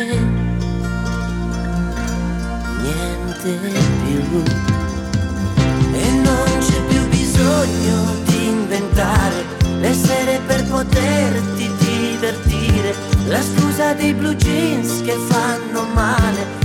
c'è niente più. E non c'è più bisogno di inventare le sere per poterti divertire, la scusa dei blue jeans che fanno male,